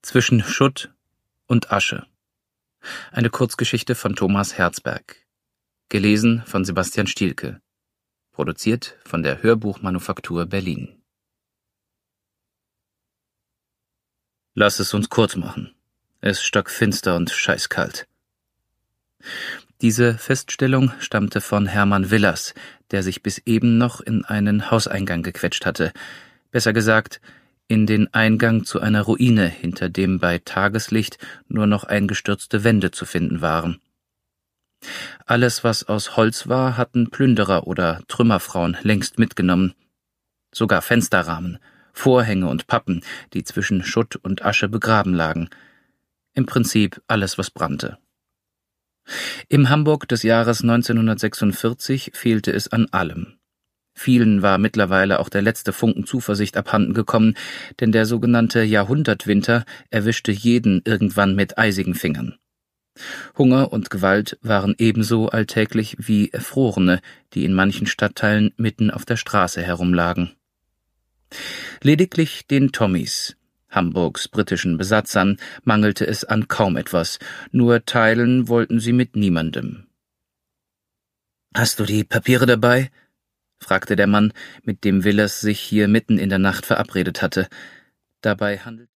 Zwischen Schutt und Asche. Eine Kurzgeschichte von Thomas Herzberg. Gelesen von Sebastian Stielke. Produziert von der Hörbuchmanufaktur Berlin. Lass es uns kurz machen. Es ist stockfinster und scheißkalt. Diese Feststellung stammte von Hermann Willers, der sich bis eben noch in einen Hauseingang gequetscht hatte. Besser gesagt, in den Eingang zu einer Ruine, hinter dem bei Tageslicht nur noch eingestürzte Wände zu finden waren. Alles, was aus Holz war, hatten Plünderer oder Trümmerfrauen längst mitgenommen. Sogar Fensterrahmen, Vorhänge und Pappen, die zwischen Schutt und Asche begraben lagen. Im Prinzip alles, was brannte. Im Hamburg des Jahres 1946 fehlte es an allem. Vielen war mittlerweile auch der letzte Funken Zuversicht abhanden gekommen, denn der sogenannte Jahrhundertwinter erwischte jeden irgendwann mit eisigen Fingern. Hunger und Gewalt waren ebenso alltäglich wie Erfrorene, die in manchen Stadtteilen mitten auf der Straße herumlagen. Lediglich den Tommys, Hamburgs britischen Besatzern, mangelte es an kaum etwas, nur teilen wollten sie mit niemandem. »Hast du die Papiere dabei?« fragte der Mann, mit dem Willers sich hier mitten in der Nacht verabredet hatte. Dabei handelte